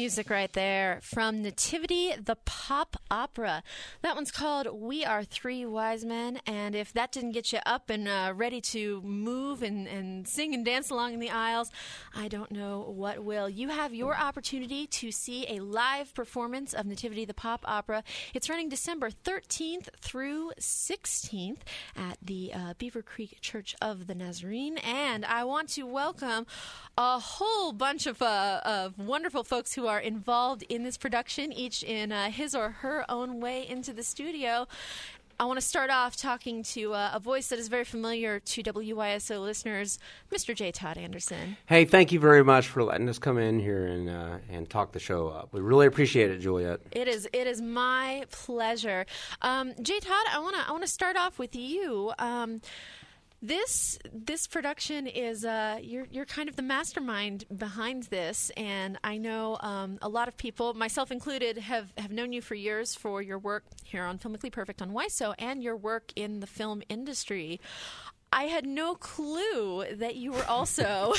music right there from Nativity, the pop opera. That one's called We Are Three Wise Men, and if that didn't get you up and ready to move and sing and dance along in the aisles, I don't know what will. You have your opportunity to see a live performance of Nativity, the pop opera. It's running December 13th through 16th at the Beaver Creek Church of the Nazarene, and I want to welcome a whole bunch of wonderful folks who are involved in this production, each in his or her own way into the studio. I want to start off talking to a voice that is very familiar to WYSO listeners, Mr. J. Todd Anderson. Hey, thank you very much for letting us come in here and talk the show up. We really appreciate it, Juliet. It is my pleasure. J. Todd, I want to start off with you. This production is you're kind of the mastermind behind this, and I know a lot of people, myself included, have known you for years for your work here on Filmically Perfect on WYSO and your work in the film industry. I had no clue that you were also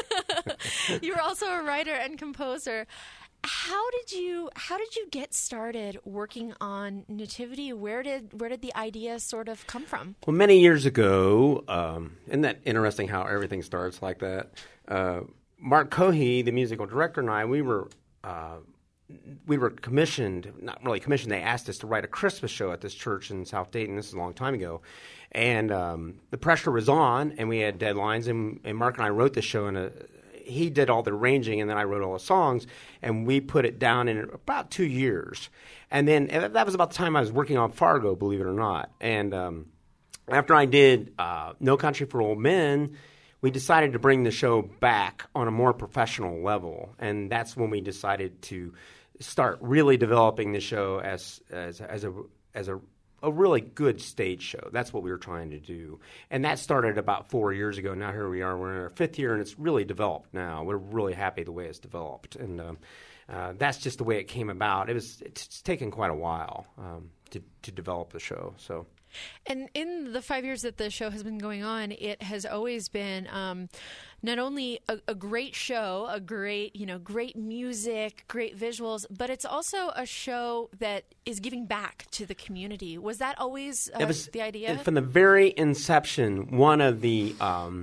a writer and composer. How did you get started working on Nativity? Where did the idea sort of come from? Well, many years ago, isn't that interesting how everything starts like that? Mark Cohey, the musical director, and I, we were commissioned, not really commissioned, they asked us to write a Christmas show at this church in South Dayton. This is a long time ago. And the pressure was on, and we had deadlines, and Mark and I wrote this show he did all the arranging, and then I wrote all the songs, and we put it down in about 2 years. And then that was about the time I was working on Fargo, believe it or not. And after I did No Country for Old Men, we decided to bring the show back on a more professional level, and that's when we decided to start really developing the show as a really good stage show. That's what we were trying to do. And that started about 4 years ago. Now here we are. We're in our fifth year, and it's really developed now. We're really happy the way it's developed. And that's just the way it came about. It's taken quite a while to develop the show. So. And in the 5 years that the show has been going on, it has always been not only a great show, great music, great visuals, but it's also a show that is giving back to the community. Was that always the idea? From the very inception, one of the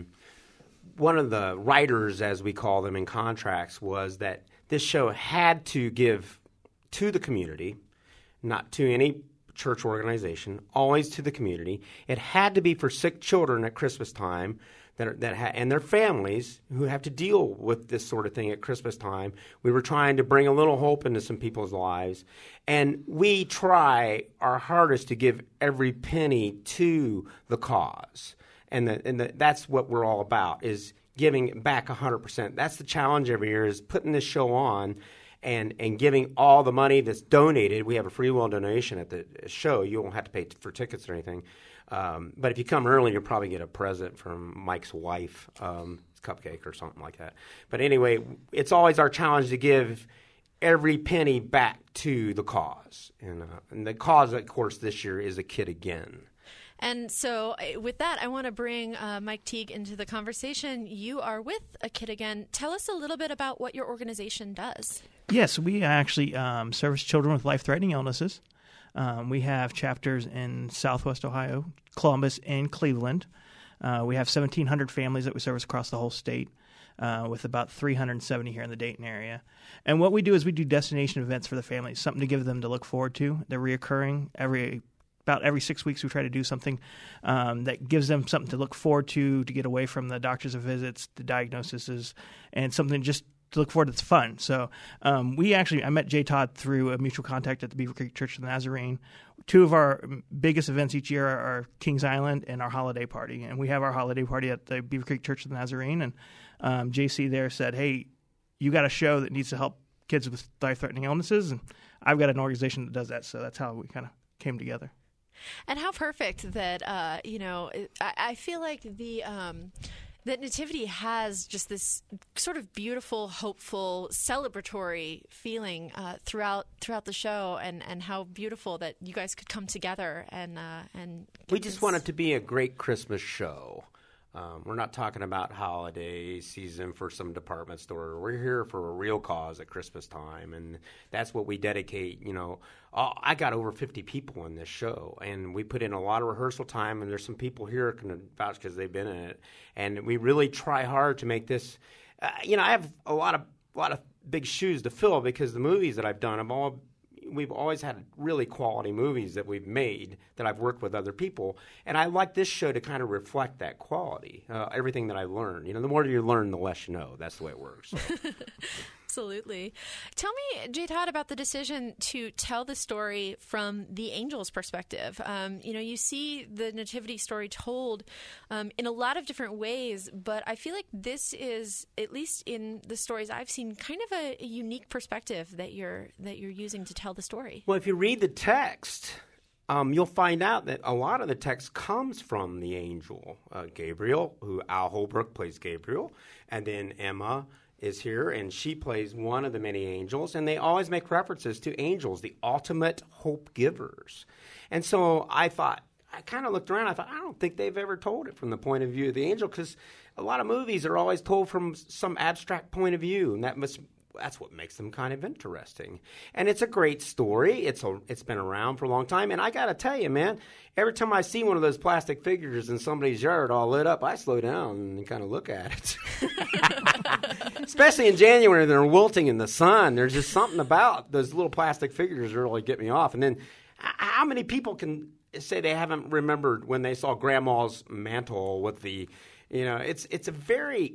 writers, as we call them in contracts, was that this show had to give to the community, not to any church organization, always to the community. It had to be for sick children at Christmas time and their families who have to deal with this sort of thing at Christmas time. We were trying to bring a little hope into some people's lives, and we try our hardest to give every penny to the cause. And that's what we're all about, is giving back 100%. That's the challenge every year, is putting this show on and giving all the money that's donated. We have a free will donation at the show. You won't have to pay for tickets or anything. But if you come early, you'll probably get a present from Mike's wife, cupcake or something like that. But anyway, it's always our challenge to give every penny back to the cause. And the cause, of course, this year is A Kid Again. And so with that, I want to bring Mike Teague into the conversation. You are with A Kid Again. Tell us a little bit about what your organization does. Yes, we actually service children with life-threatening illnesses. We have chapters in Southwest Ohio, Columbus, and Cleveland. We have 1,700 families that we service across the whole state, with about 370 here in the Dayton area. And what we do is we do destination events for the families, something to give them to look forward to. They're reoccurring about every 6 weeks. We try to do something that gives them something to look forward to get away from the doctor's visits, the diagnoses, and something just to look forward to that's fun. So I met Jay Todd through a mutual contact at the Beaver Creek Church of the Nazarene. Two of our biggest events each year are Kings Island and our holiday party. And we have our holiday party at the Beaver Creek Church of the Nazarene. And JC there said, hey, you got a show that needs to help kids with life-threatening illnesses. And I've got an organization that does that. So that's how we kind of came together. And how perfect that, I feel like that Nativity has just this sort of beautiful, hopeful, celebratory feeling throughout the show, and how beautiful that you guys could come together and we just want it to be a great Christmas show. We're not talking about holiday season for some department store. We're here for a real cause at Christmas time, and that's what we dedicate. I got over 50 people in this show, and we put in a lot of rehearsal time, and there's some people here can vouch because they've been in it, and we really try hard to make this. I have a lot of big shoes to fill because the movies that I've done, we've always had really quality movies that we've made that I've worked with other people. And I like this show to kind of reflect that quality, everything that I learned. The more you learn, the less you know. That's the way it works. So. Absolutely. Tell me, J. Todd, about the decision to tell the story from the angel's perspective. You see the nativity story told in a lot of different ways, but I feel like this is, at least in the stories I've seen, kind of a unique perspective that you're using to tell the story. Well, if you read the text, you'll find out that a lot of the text comes from the angel, Gabriel, who Al Holbrook plays Gabriel, and then Emma is here, and she plays one of the many angels, and they always make references to angels, the ultimate hope givers. And so I kind of looked around, I don't think they've ever told it from the point of view of the angel, because a lot of movies are always told from some abstract point of view, and that's what makes them kind of interesting. And it's a great story. It's been around for a long time. And I got to tell you, man, every time I see one of those plastic figures in somebody's yard all lit up, I slow down and kind of look at it. Especially in January, they're wilting in the sun. There's just something about those little plastic figures that really get me off. And then how many people can say they haven't remembered when they saw Grandma's mantle with the, it's a very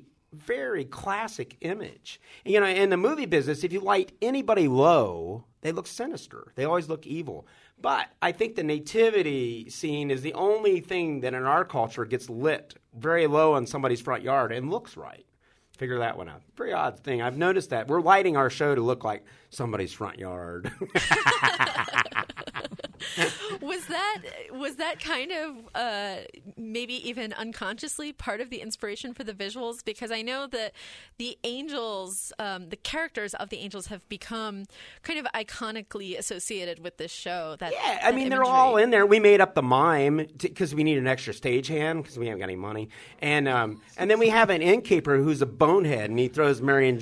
classic image. In the movie business, if you light anybody low, they look sinister. They always look evil. But I think the nativity scene is the only thing that in our culture gets lit very low on somebody's front yard and looks right. Figure that one out. Very odd thing. I've noticed that. We're lighting our show to look like somebody's front yard. Was that kind of maybe even unconsciously part of the inspiration for the visuals? Because I know that the angels, the characters of the angels have become kind of iconically associated with this show. They're all in there. We made up the mime because we need an extra stagehand because we haven't got any money. And then we have an innkeeper who's a bonehead, and he throws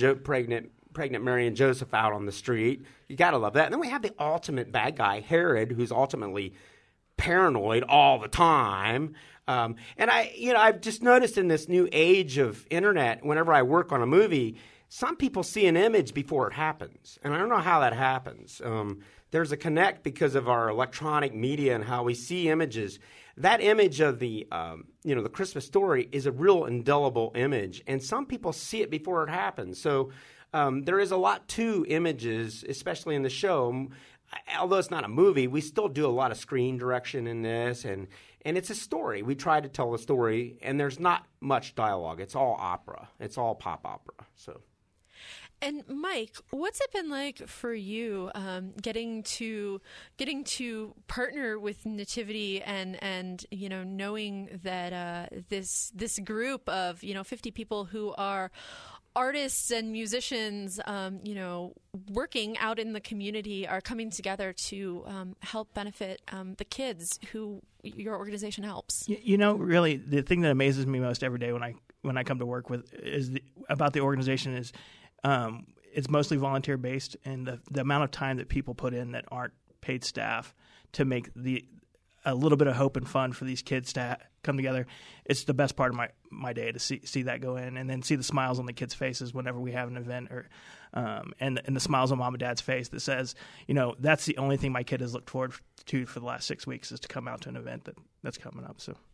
pregnant Mary and Joseph out on the street. You got to love that. And then we have the ultimate bad guy, Herod, who's ultimately paranoid all the time. And I've just noticed in this new age of internet, whenever I work on a movie, some people see an image before it happens. And I don't know how that happens. There's a connect because of our electronic media and how we see images. That image of the Christmas story is a real indelible image. And some people see it before it happens. So there is a lot to images, especially in the show. Although it's not a movie, we still do a lot of screen direction in this, and it's a story. We try to tell a story, and there's not much dialogue. It's all opera. It's all pop opera. So. And Mike, what's it been like for you getting to partner with Nativity and knowing that this group of 50 people who are artists and musicians, working out in the community are coming together to help benefit the kids who your organization helps? Really, the thing that amazes me most every day when I come to work with about the organization is it's mostly volunteer based, and the amount of time that people put in that aren't paid staff to make a little bit of hope and fun for these kids to come together. It's the best part of my day to see that go in, and then see the smiles on the kids' faces whenever we have an event, or and the smiles on mom and dad's face that says, that's the only thing my kid has looked forward to for the last 6 weeks is to come out to an event that's coming up. So,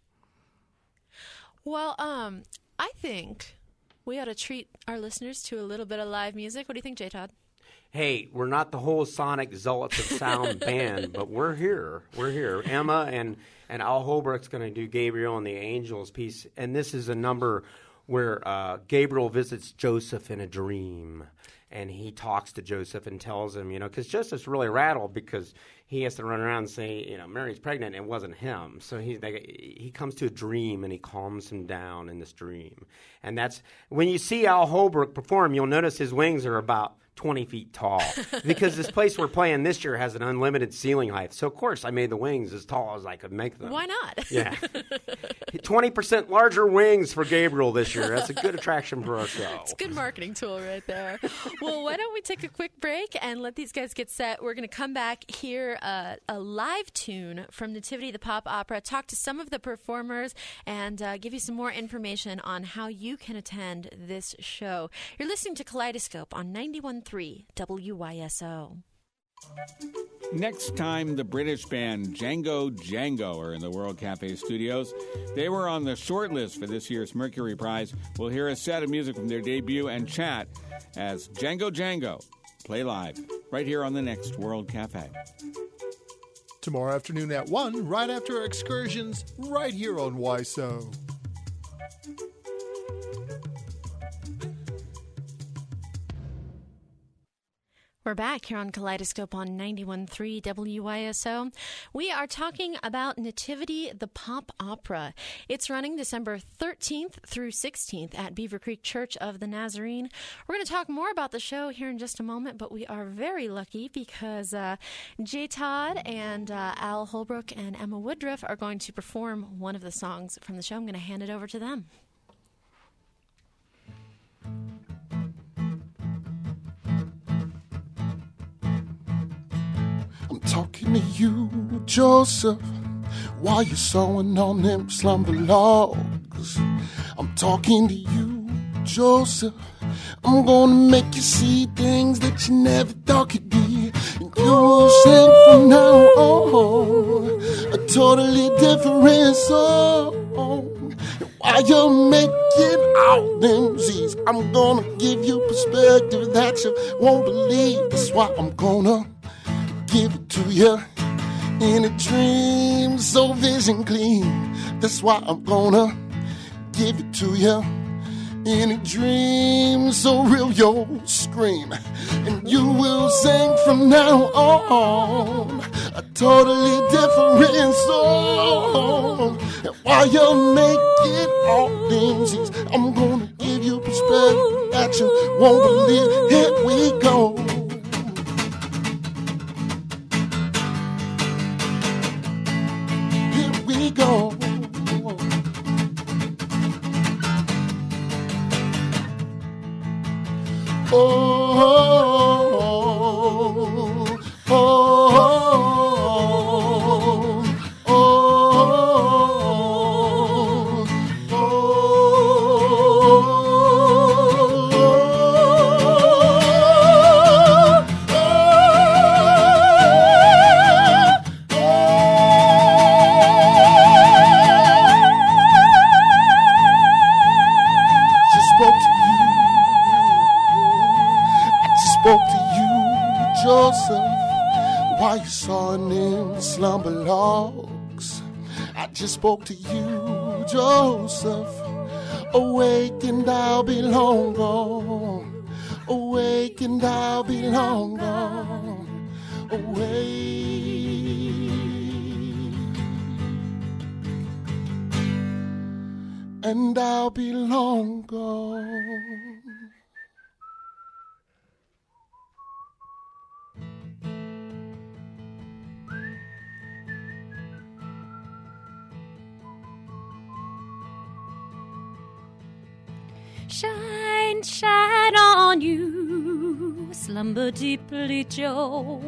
well, I think we ought to treat our listeners to a little bit of live music. What do you think, J. Todd? Hey, we're not the whole Sonic Zealots of Sound band, but we're here. We're here. Emma and Al Holbrook's going to do Gabriel and the Angels piece, and this is a number where Gabriel visits Joseph in a dream, and he talks to Joseph and tells him, because Joseph's really rattled because he has to run around and say, Mary's pregnant, and it wasn't him. So he comes to a dream, and he calms him down in this dream. And that's when you see Al Holbrook perform, you'll notice his wings are about 20 feet tall because this place we're playing this year has an unlimited ceiling height. So, of course, I made the wings as tall as I could make them. Why not? Yeah. 20% larger wings for Gabriel this year. That's a good attraction for our show. It's a good marketing tool right there. Well, why don't we take a quick break and let these guys get set? We're going to come back, hear a live tune from Nativity the Pop Opera, talk to some of the performers, and give you some more information on how you can attend this show. You're listening to Kaleidoscope on 91.3 WYSO. Next time, the British band Django are in the World Cafe studios. They were on the short list for this year's Mercury Prize. We'll hear a set of music from their debut and chat as Django play live right here on the next World Cafe. Tomorrow afternoon at 1, right after our excursions, right here on YSO. We're back here on Kaleidoscope on 91.3 WYSO. We are talking about Nativity the Pop Opera. It's running December 13th through 16th at Beaver Creek Church of the Nazarene. We're going to talk more about the show here in just a moment, but we are very lucky because Jay Todd and Al Holbrook and Emma Woodruff are going to perform one of the songs from the show. I'm going to hand it over to them. I'm talking to you, Joseph, while you're sewing on them slumber logs. I'm talking to you, Joseph. I'm gonna make you see things that you never thought could be. And you will sing from now on a totally different song. And while you're making out them Z's, I'm gonna give you perspective that you won't believe. That's why I'm gonna give it to you in a dream so vision clean. That's why I'm gonna give it to you in a dream so real you'll scream. And you will sing from now on a totally different song. And while you're making all things easy, I'm gonna give you perspective that you won't believe. Here we go. Go. Oh, oh, oh, oh, oh, oh, Why you sawing them slumber logs? I just spoke to you, Joseph. Awake and I'll be long gone. Awake and I'll be long gone. Awake and I'll be long gone. Shine, shine on you, slumber deeply, Joe.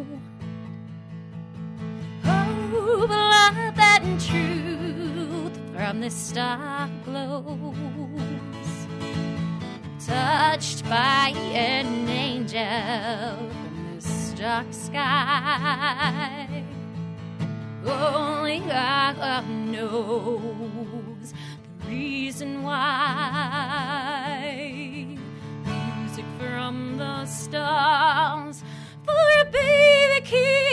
Hope, love, and truth from this star glows. Touched by an angel from this dark sky. Only God knows reason why. Music from the stars for a baby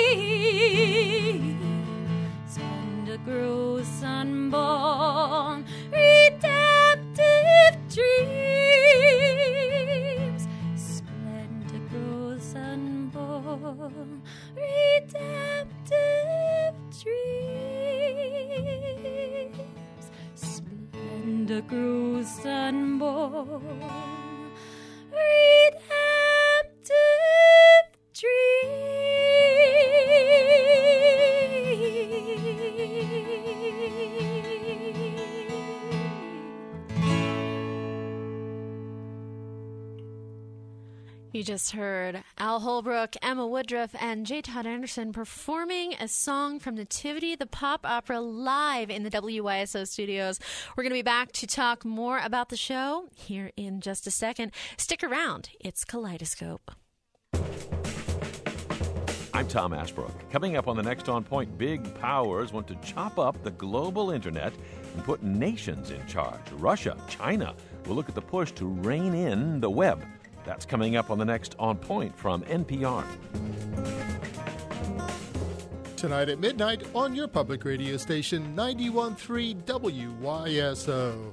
king. Splendor grows unborn, redemptive dreams. Splendor grows unborn, redemptive dreams. Splendor grows unborn, redemptive You just heard Al Holbrook, Emma Woodruff, and J. Todd Anderson performing a song from Nativity, the pop opera, live in the WYSO studios. We're going to be back to talk more about the show here in just a second. Stick around. It's Kaleidoscope. I'm Tom Ashbrook. Coming up on the next On Point, big powers want to chop up the global internet and put nations in charge. Russia, China will look at the push to rein in the web. That's coming up on the next On Point from NPR. Tonight at midnight on your public radio station, 91.3 WYSO.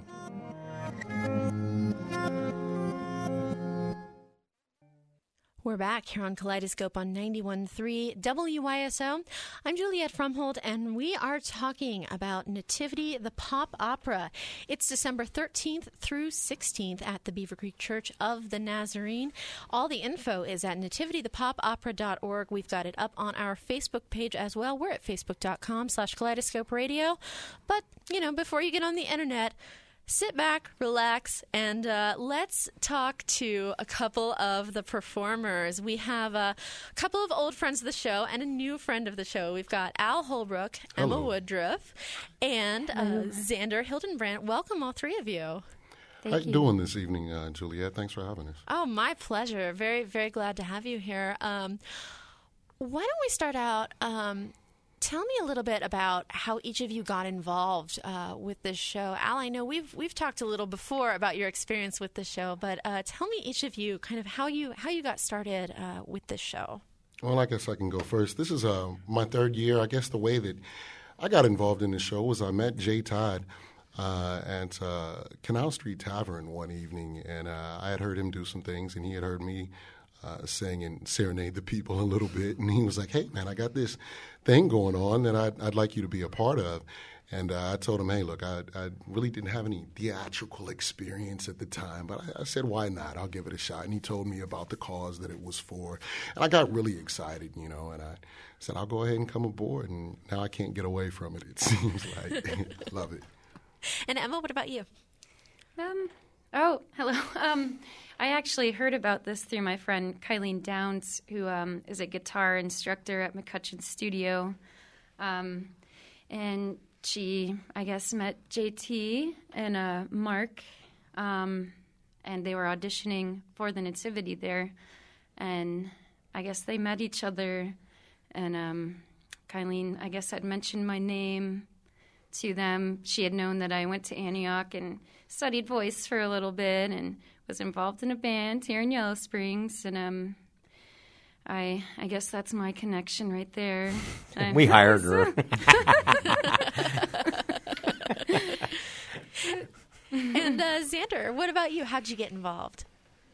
We're back here on Kaleidoscope on 91.3 WYSO. I'm Juliette Fromhold, and we are talking about Nativity, the pop opera. It's December 13th through 16th at the Beaver Creek Church of the Nazarene. All the info is at nativitythepopopera.org. We've got it up on our Facebook page as well. We're at facebook.com/Kaleidoscope Radio. But, before you get on the internet, sit back, relax, and let's talk to a couple of the performers. We have a couple of old friends of the show and a new friend of the show. We've got Al Holbrook, Emma Woodruff, and Xander Hildenbrandt. Welcome, all three of you. How you doing this evening, Juliette? Thanks for having us. Oh, my pleasure. Very, very glad to have you here. Why don't we start out... Tell me a little bit about how each of you got involved with this show. Al, I know we've talked a little before about your experience with the show, but tell me each of you kind of how you got started with this show. Well, I guess I can go first. This is my third year. I guess the way that I got involved in the show was I met J. Todd at Canal Street Tavern one evening, and I had heard him do some things, and he had heard me sing and serenade the people a little bit. And he was like, hey, man, I got this thing going on that I'd like you to be a part of. And I told him, hey, look, I really didn't have any theatrical experience at the time, but I said, why not? I'll give it a shot. And he told me about the cause that it was for. And I got really excited, and I said, I'll go ahead and come aboard. And now I can't get away from it seems like. Love it. And Emma, what about you? Oh, hello. I actually heard about this through my friend Kylene Downs, who is a guitar instructor at McCutcheon Studio. And she, I guess, met JT and Mark, and they were auditioning for the Nativity there. And I guess they met each other, and Kylene, I guess, had mentioned my name to them. She had known that I went to Antioch and studied voice for a little bit and was involved in a band here in Yellow Springs, and I guess that's my connection right there. We hired her. And Xander, what about you? How'd you get involved?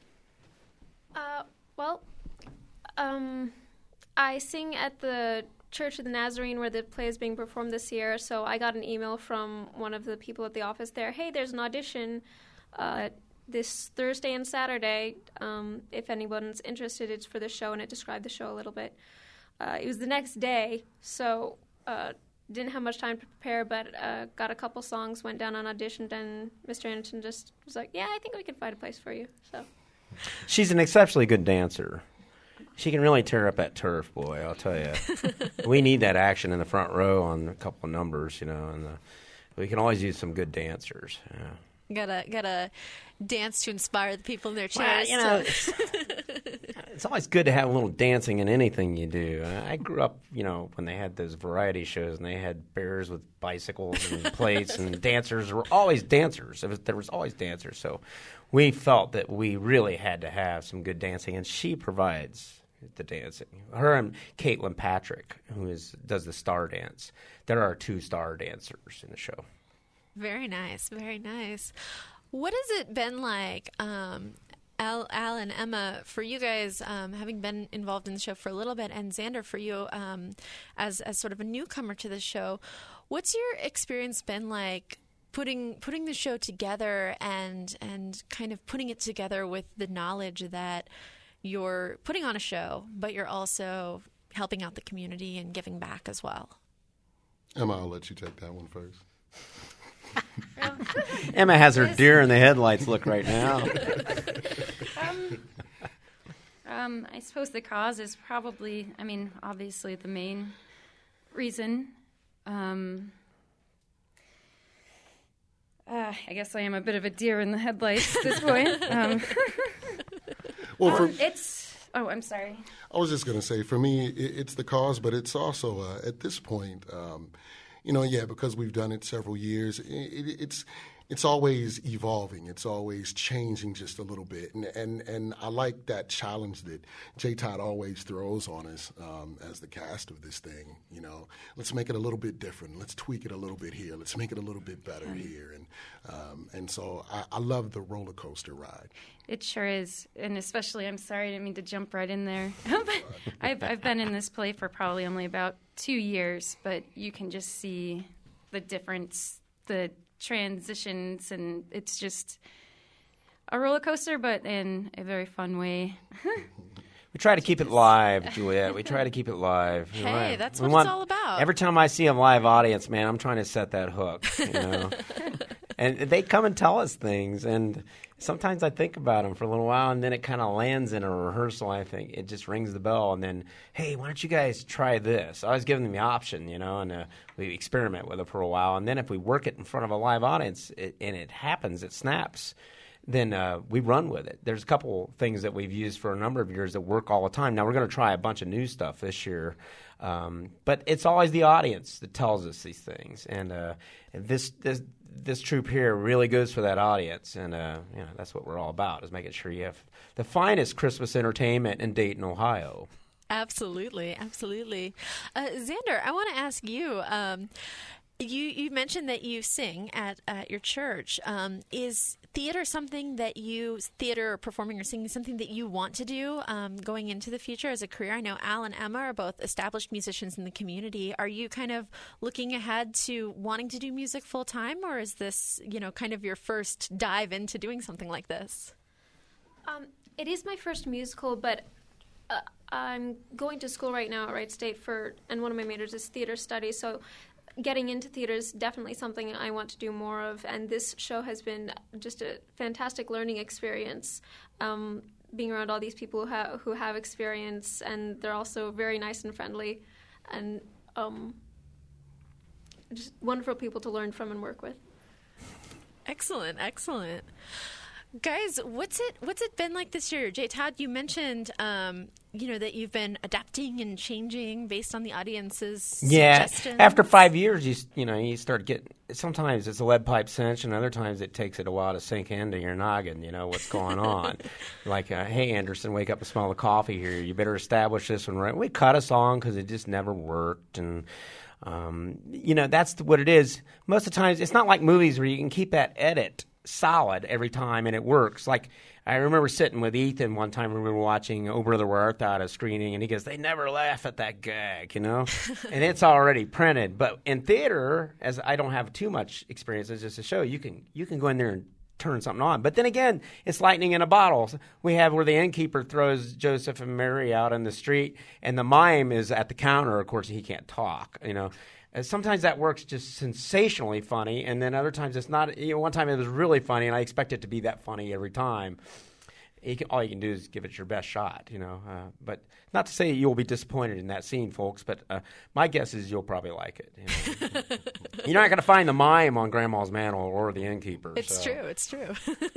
I sing at the Church of the Nazarene where the play is being performed this year, so I got an email from one of the people at the office there. Hey, there's an audition this Thursday and Saturday. If anyone's interested, it's for the show, and it described the show a little bit. It was the next day, so didn't have much time to prepare, but got a couple songs, went down and auditioned, and Mr. Anderson just was like, yeah, I think we can find a place for you. So She's an exceptionally good dancer. She can really tear up that turf, boy, I'll tell you. We need that action in the front row on a couple of numbers, and we can always use some good dancers. Yeah. Gotta dance to inspire the people in their chairs. Well, it's always good to have a little dancing in anything you do. I grew up, when they had those variety shows and they had bears with bicycles and plates, and dancers were always dancers. There was always dancers. So we felt that we really had to have some good dancing, and she provides the dancing. Her and Caitlin Patrick, who does the star dance. There are two star dancers in the show. Very nice, very nice. What has it been like, Al and Emma, for you guys, having been involved in the show for a little bit, and Xander, for you as sort of a newcomer to the show? What's your experience been like putting the show together and kind of putting it together with the knowledge that you're putting on a show, but you're also helping out the community and giving back as well? Emma, I'll let you take that one first. Emma has her deer in the headlights look right now. I suppose the cause is probably, obviously the main reason. I guess I am a bit of a deer in the headlights at this point. I'm sorry. I was just going to say, for me, it's the cause, but it's also, at this point, because we've done it several years, it's always evolving. It's always changing just a little bit. And I like that challenge that J. Todd always throws on us as the cast of this thing. Let's make it a little bit different. Let's tweak it a little bit here. Let's make it a little bit better here. And so I love the roller coaster ride. It sure is. And especially, I'm sorry, I didn't mean to jump right in there. But I've been in this play for probably only about 2 years, but you can just see the difference, the transitions, and it's just a roller coaster, but in a very fun way. We try to keep it live, Juliet. We try to keep it live. Hey, that's what it's all about. Every time I see a live audience, man, I'm trying to set that hook, And they come and tell us things, and sometimes I think about them for a little while, and then it kind of lands in a rehearsal. I think it just rings the bell, and then, hey, why don't you guys try this? I always give them the option, and we experiment with it for a while. And then if we work it in front of a live audience, and it happens, it snaps, then we run with it. There's a couple things that we've used for a number of years that work all the time. Now, we're going to try a bunch of new stuff this year, but it's always the audience that tells us these things. And this troupe here really goes for that audience, and that's what we're all about, is making sure you have the finest Christmas entertainment in Dayton, Ohio. Absolutely. Xander, I want to ask you, you mentioned that you sing at your church. Is theater something that theater or performing or singing something that you want to do going into the future as a career? I know Al and Emma are both established musicians in the community. Are you kind of looking ahead to wanting to do music full time, or is this, kind of your first dive into doing something like this? It is my first musical, but I'm going to school right now at Wright State and one of my majors is theater studies, so getting into theater is definitely something I want to do more of, and this show has been just a fantastic learning experience. Being around all these people who have experience, and they're also very nice and friendly, and just wonderful people to learn from and work with. Excellent. Guys, what's it been like this year? J. Todd, you mentioned that you've been adapting and changing based on the audience's suggestions. After 5 years, you start getting. Sometimes it's a lead pipe cinch, and other times it takes it a while to sink into your noggin. What's going on? Like, hey, Anderson, wake up and smell the coffee here. You better establish this one right. We cut a song because it just never worked, and that's what it is. Most of the times, it's not like movies where you can keep that edit solid every time and it works. Like, I remember sitting with Ethan one time when we were watching Oh Brother Where Art Thou at a screening, and he goes, they never laugh at that gag, and it's already printed. But in theater, as I don't have too much experience as just a show, you can go in there and turn something on. But then again, it's lightning in a bottle. We have where the innkeeper throws Joseph and Mary out in the street, and the mime is at the counter. Of course, he can't talk, Sometimes that works just sensationally funny, and then other times it's not. One time it was really funny, and I expect it to be that funny every time. All you can do is give it your best shot, But not to say you'll be disappointed in that scene, folks, but my guess is you'll probably like it. You're not going to find the mime on Grandma's Mantle or the innkeeper. It's true.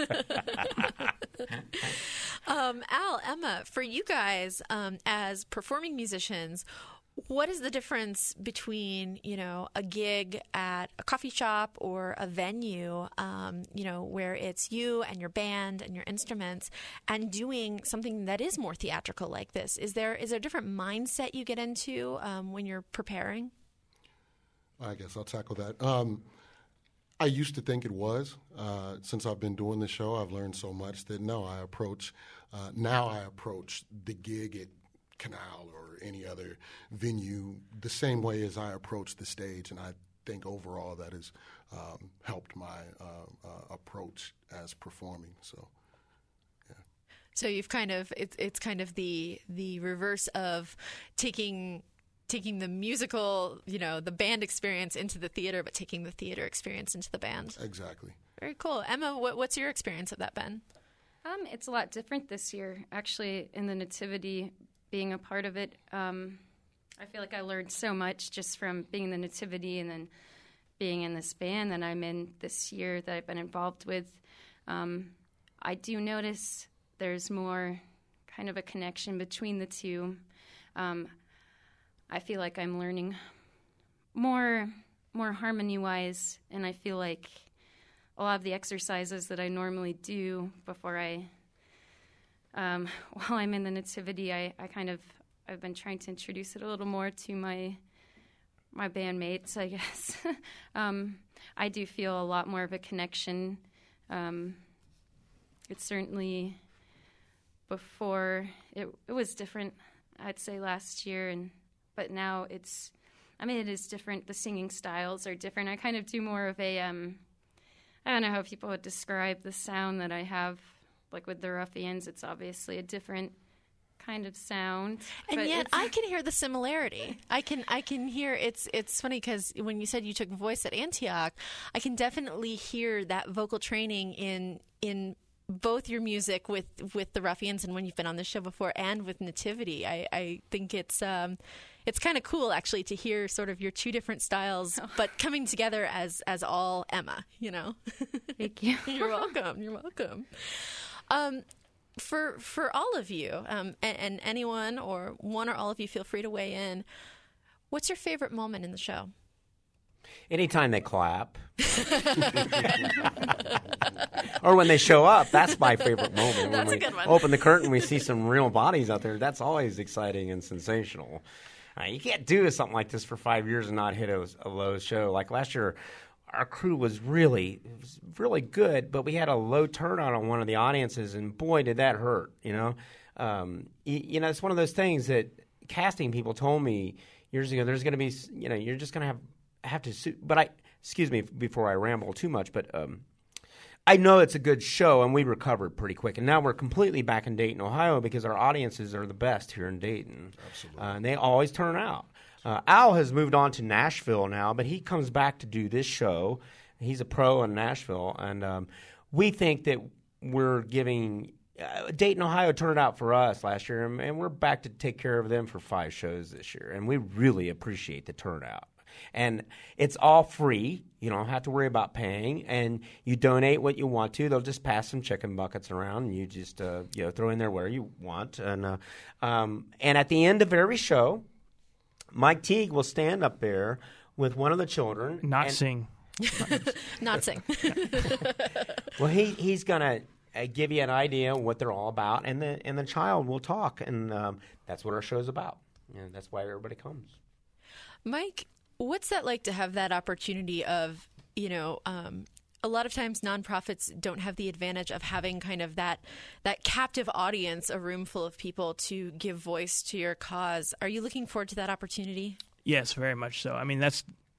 Al, Emma, for you guys as performing musicians, what is the difference between, a gig at a coffee shop or a venue, where it's you and your band and your instruments, and doing something that is more theatrical like this? Is there a different mindset you get into when you're preparing? I guess I'll tackle that. I used to think it was. Since I've been doing the show, I've learned so much that now I approach the gig at Canal or any other venue the same way as I approach the stage, and I think overall that has helped my approach as performing. So, yeah. So you've it's kind of the reverse of taking the musical, the band experience into the theater, but taking the theater experience into the band. Exactly. Very cool. Emma, what's your experience of that been? It's a lot different this year, actually, in the Nativity, being a part of it. I feel like I learned so much just from being in the Nativity and then being in this band that I'm in this year that I've been involved with. I do notice there's more kind of a connection between the two. I feel like I'm learning more harmony-wise, and I feel like a lot of the exercises that I normally do before while I'm in the Nativity, I've been trying to introduce it a little more to my bandmates, I guess. I do feel a lot more of a connection. It's certainly before it was different, I'd say, last year, but now it is different. The singing styles are different. I kind of do more of a I don't know how people would describe the sound that I have, like with the Ruffians. It's obviously a different kind of sound, and yet I can hear the similarity. I can hear it's funny because when you said you took voice at Antioch, I can definitely hear that vocal training in both your music with the Ruffians and when you've been on the show before, and with Nativity. I think it's kind of cool actually to hear sort of your two different styles, but coming together as all Emma. Thank you. You're welcome. You're welcome. For all of you, and anyone or one or all of you, feel free to weigh in. What's your favorite moment in the show? Anytime they clap. Or when they show up, that's my favorite moment. That's when a good one. Open the curtain, we see some real bodies out there. That's always exciting and sensational. You can't do something like this for 5 years and not hit a low show. Like last year, our crew was really good, but we had a low turnout on one of the audiences, and boy, did that hurt. It's one of those things that casting people told me years ago. There's going to be, you're just going to have to. But excuse me before I ramble too much, but I know it's a good show, and we recovered pretty quick. And now we're completely back in Dayton, Ohio, because our audiences are the best here in Dayton. Absolutely. And they always turn out. Al has moved on to Nashville now, but he comes back to do this show. He's a pro in Nashville, and we think that we're giving Dayton, Ohio turned out for us last year, and we're back to take care of them for 5 shows this year, and we really appreciate the turnout. And it's all free. You don't have to worry about paying, and you donate what you want to. They'll just pass some chicken buckets around, and you just throw in there where you want. And at the end of every show, Mike Teague will stand up there with one of the children. Not sing. Not sing. Well, he's going to give you an idea of what they're all about, and the child will talk, and that's what our show's about. And that's why everybody comes. Mike, what's that like to have that opportunity of, a lot of times nonprofits don't have the advantage of having kind of that captive audience, a room full of people to give voice to your cause. Are you looking forward to that opportunity? Yes, very much so. I mean, there's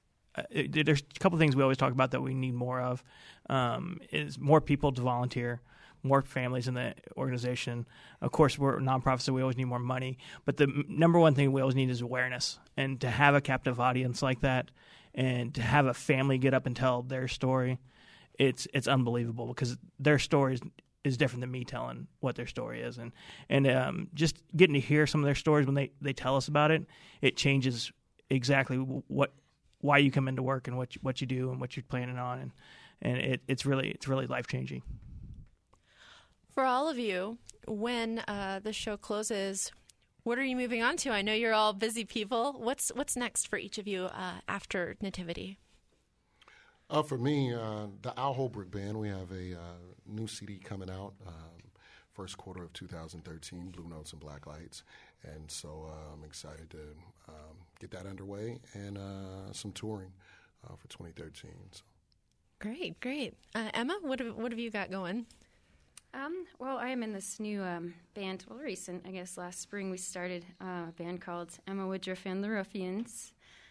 a couple of things we always talk about that we need more of, is more people to volunteer, more families in the organization. Of course, we're nonprofits, so we always need more money. But the number one thing we always need is awareness. And to have a captive audience like that, and to have a family get up and tell their story, it's unbelievable, because their story is different than me telling what their story is. And just getting to hear some of their stories when they tell us about it, it changes exactly why you come into work and what you do and what you're planning on. And it's really life-changing. For all of you, when the show closes, what are you moving on to? I know you're all busy people. What's next for each of you after Nativity? For me, the Al Holbrook Band, we have a new CD coming out first quarter of 2013, Blue Notes and Black Lights. And so I'm excited to get that underway, and some touring for 2013. So. Great. Emma, what have you got going? Well, I am in this new band. Well, recent, I guess. Last spring we started a band called Emma Woodruff and the Ruffians.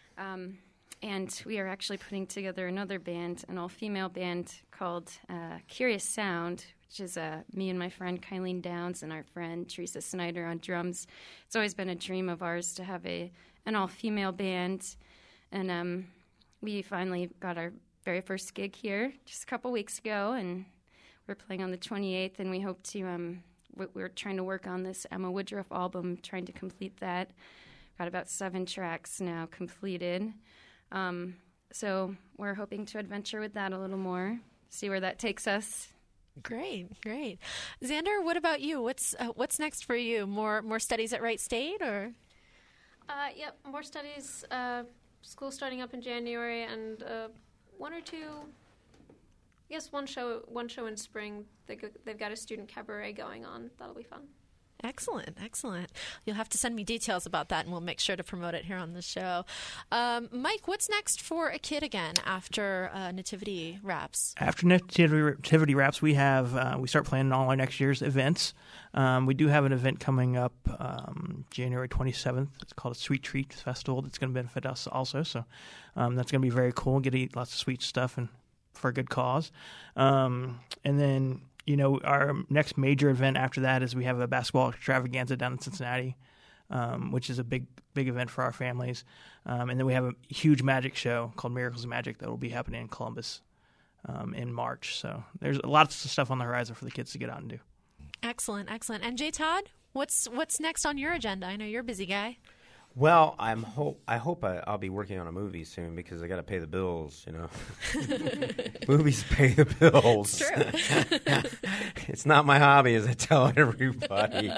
And we are actually putting together another band, an all-female band called Curious Sound, which is me and my friend Kylene Downs and our friend Teresa Snyder on drums. It's always been a dream of ours to have an all-female band. And we finally got our very first gig here just a couple weeks ago, and we're playing on the 28th, and we hope to. We're trying to work on this Emma Woodruff album, trying to complete that. Got about 7 tracks now completed. So we're hoping to adventure with that a little more, see where that takes us. Great. Xander, what about you? What's next for you? More studies at Wright State, or? Yep, more studies. School starting up in January, and one or two. I guess one show in spring. They've got a student cabaret going on. That'll be fun. Excellent. You'll have to send me details about that, and we'll make sure to promote it here on the show. Mike, what's next for A Kid Again after Nativity Wraps? After Nativity Wraps, we start planning all our next year's events. We do have an event coming up January 27th. It's called a Sweet Treats Festival. That's going to benefit us also. So that's going to be very cool. Get to eat lots of sweet stuff and for a good cause. And then, our next major event after that is we have a basketball extravaganza down in Cincinnati, which is a big event for our families. And then we have a huge magic show called Miracles of Magic that will be happening in Columbus in March. So there's lots of stuff on the horizon for the kids to get out and do. Excellent. And J. Todd, what's next on your agenda? I know you're a busy guy. Well, I hope I'll be working on a movie soon because I got to pay the bills, Movies pay the bills. It's true. It's not my hobby, as I tell everybody.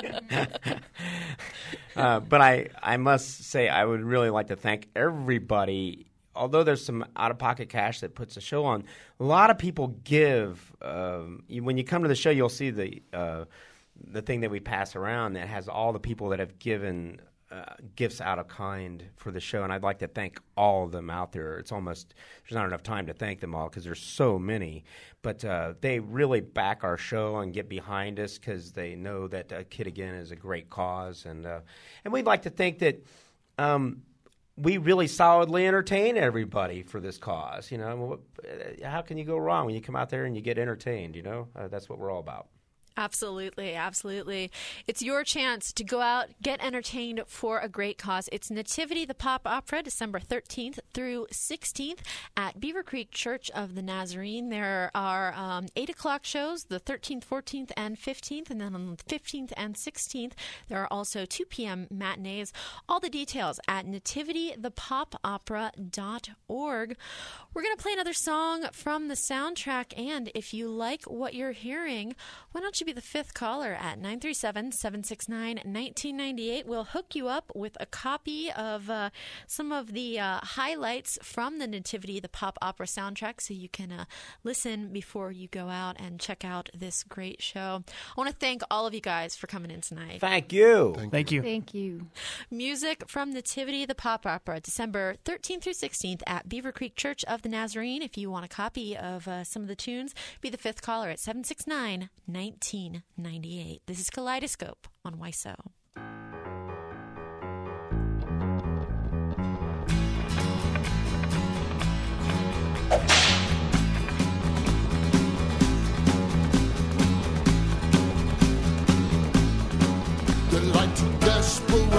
But I must say I would really like to thank everybody. Although there's some out-of-pocket cash that puts the show on, a lot of people give. When you come to the show, you'll see the thing that we pass around that has all the people that have given gifts out of kind for the show, and I'd like to thank all of them out there. It's almost there's not enough time to thank them all because there's so many, but they really back our show and get behind us because they know that A Kid Again is a great cause, and we'd like to think that we really solidly entertain everybody for this cause. How can you go wrong when you come out there and you get entertained? That's what we're all about. Absolutely. It's your chance to go out, get entertained for a great cause. It's Nativity the Pop Opera, December 13th through 16th at Beaver Creek Church of the Nazarene. There are 8 o'clock shows, the 13th, 14th, and 15th, and then on the 15th and 16th, there are also 2 p.m. matinees. All the details at nativitythepopopera.org. We're going to play another song from the soundtrack, and if you like what you're hearing, why don't you be the 5th caller at 937-769-1998. We'll hook you up with a copy of some of the highlights from the Nativity, the Pop Opera soundtrack, so you can listen before you go out and check out this great show. I want to thank all of you guys for coming in tonight. Thank you. Thank you. Thank you. Music from Nativity, the Pop Opera, December 13th through 16th at Beaver Creek Church of the Nazarene. If you want a copy of some of the tunes, be the 5th caller at 769-1998. This is Kaleidoscope on YSO. The light to desperation.